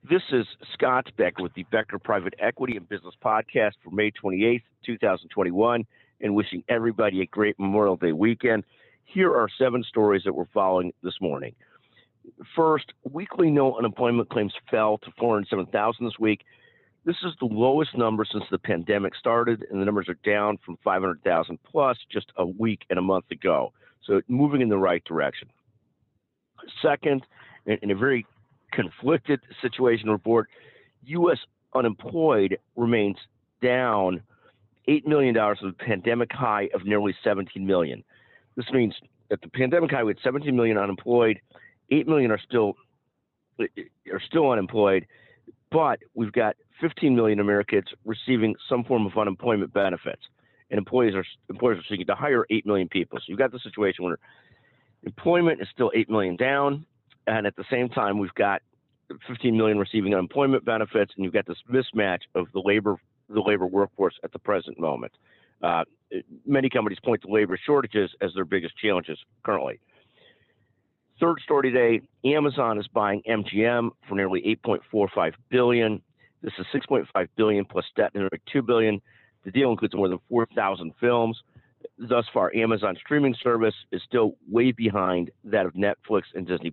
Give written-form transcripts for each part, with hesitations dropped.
This is Scott Becker with the Becker Private Equity and Business Podcast for May 28th, 2021, and wishing everybody a great Memorial Day weekend. Here are 7 stories that we're following this morning. First, weekly no unemployment claims fell to 407,000 this week. This is the lowest number since the pandemic started, and the numbers are down from 500,000 plus just a week and a month ago. So moving in the right direction. Second, in a very conflicted situation report, U.S. unemployed remains down $8 million from the pandemic high of nearly 17 million. This means at the pandemic high, we had 17 million unemployed, 8 million are still unemployed, but we've got 15 million Americans receiving some form of unemployment benefits, and employers are seeking to hire 8 million people. So you've got the situation where employment is still 8 million down, and at the same time, we've got 15 million receiving unemployment benefits, and you've got this mismatch of the labor workforce at the present moment. Many companies point to labor shortages as their biggest challenges currently. Third story today, Amazon is buying MGM for nearly $8.45 billion. This is $6.5 billion plus debt, nearly $2 billion. The deal includes more than 4,000 films. Thus far, Amazon's streaming service is still way behind that of Netflix and Disney+.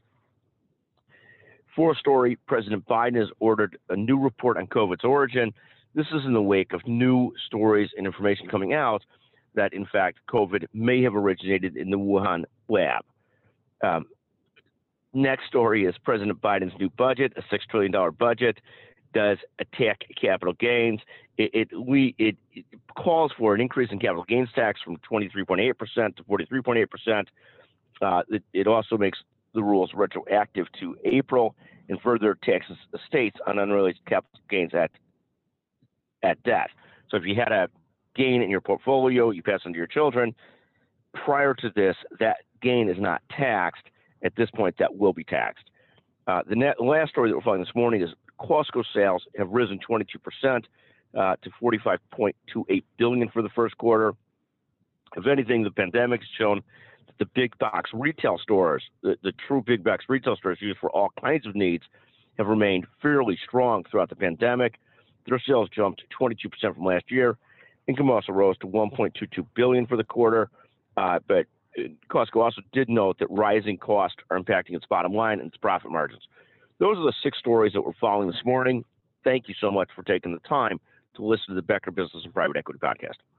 Fourth story, President Biden has ordered a new report on COVID's origin. This is in the wake of new stories and information coming out that, in fact, COVID may have originated in the Wuhan lab. Next story is President Biden's new budget, a $6 trillion budget, does attack capital gains. It calls for an increase in capital gains tax from 23.8% to 43.8%. It also makes the rules retroactive to April and further taxes states on unrealized capital gains at death. So if you had a gain in your portfolio, you pass on to your children. Prior to this, that gain is not taxed. At this point, that will be taxed. The last story that we're following this morning is Costco sales have risen 22% to $45.28 billion for the first quarter. If anything, the pandemic has shown that the big box retail stores, the true big box retail stores used for all kinds of needs, have remained fairly strong throughout the pandemic. Their sales jumped 22% from last year. Income also rose to $1.22 billion for the quarter, but Costco also did note that rising costs are impacting its bottom line and its profit margins. Those are the 6 stories that we're following this morning. Thank you so much for taking the time to listen to the Becker Business and Private Equity Podcast.